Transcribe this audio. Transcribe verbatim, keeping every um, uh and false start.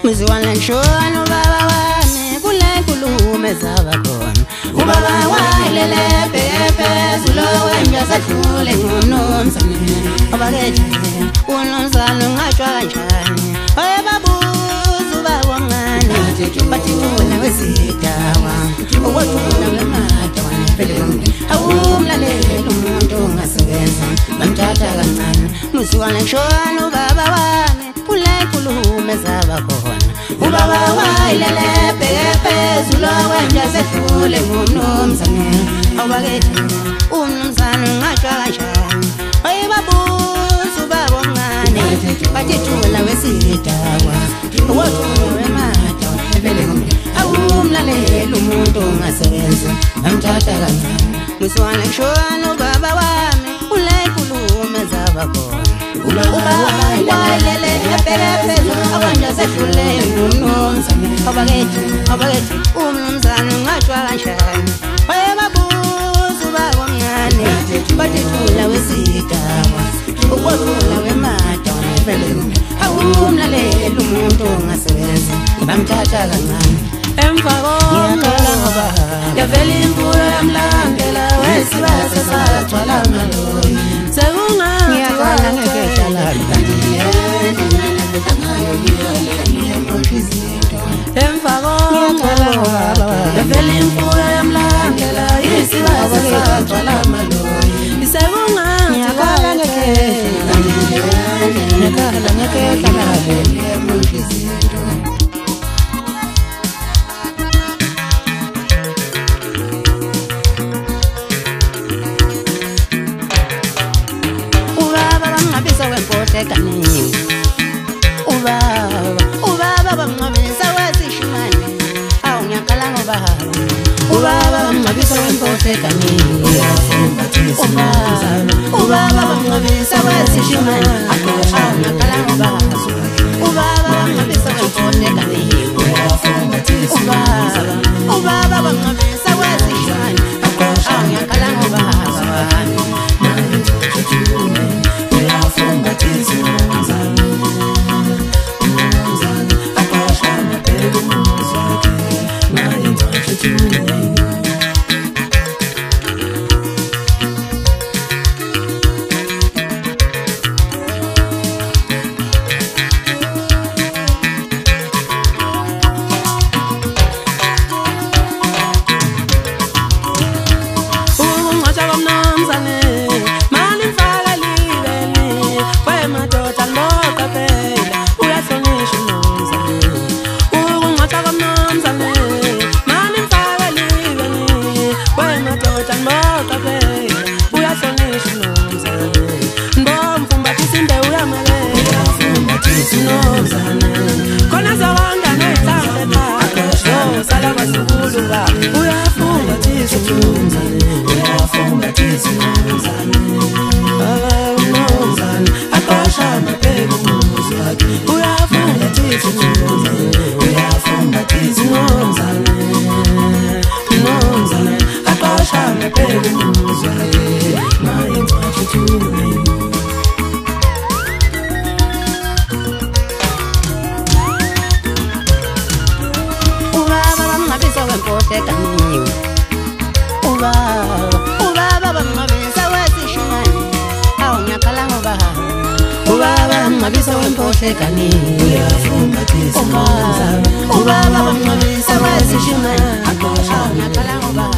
Mziwana nshona ubaba wami kule nkulumo zaba khona ubaba wayilele phezulu wenja sadlule ngomnomzane abakethi unomzana ungashwa kanjani ayebabuza ubaba omncane bathi wena wesidawa okwethula ngemada wanempela awumlalela umuntu ongasebenza bamthatha kancane Mziwana nshona ubaba wami kule nkulumo zaba khona ubaba wayilele phezulu wenja sadlule ngomnomzane abakethi unomzana ungashwa kanjani ayebabuza ubaba omncane bathi thula wesidawa okwethula ngemada wanempela awumlalela umuntu ongasebenza bamthatha kancane Mziwana nshona ubaba wami kule nkulumo zaba khona ubaba wayilele phezulu wenja sadlule ngomnomzane abakethi abakethi unomzana ungashwa kanjani ayebabuza ubaba omncane bathi thula wesidawa okwethula ngemada wanempela awumlalela umuntu ongasebenza bamthatha kancane emva ngiyakhala ngoba yavela imvula yamlandela wesibasa sagcwala ngaloyi sekungiyakhala ngekhala kanti emva ngiyakhala ngoba yavela imvula yamlandela wesibasa sagcwala ngaloyi sekungiyakhala ngekhala ngiyakhala ngekhala Kaningi ubaba ubaba bamncabisa wasishimane awu ngiyakhala ngoba ubaba bamncabisa wempohle kaningi ubaba ubaba bamncabisa wasishimane awu ngiyakhala ngoba ubaba bamncabisa wempohle kaningi ubaba ubaba bamncabisa wasishimane awu ngiyakhala ngoba Mabisa wempohle kaningi uyafumbathisa ubaba bamncabisa wasishimane akho ngiyakhala ngoba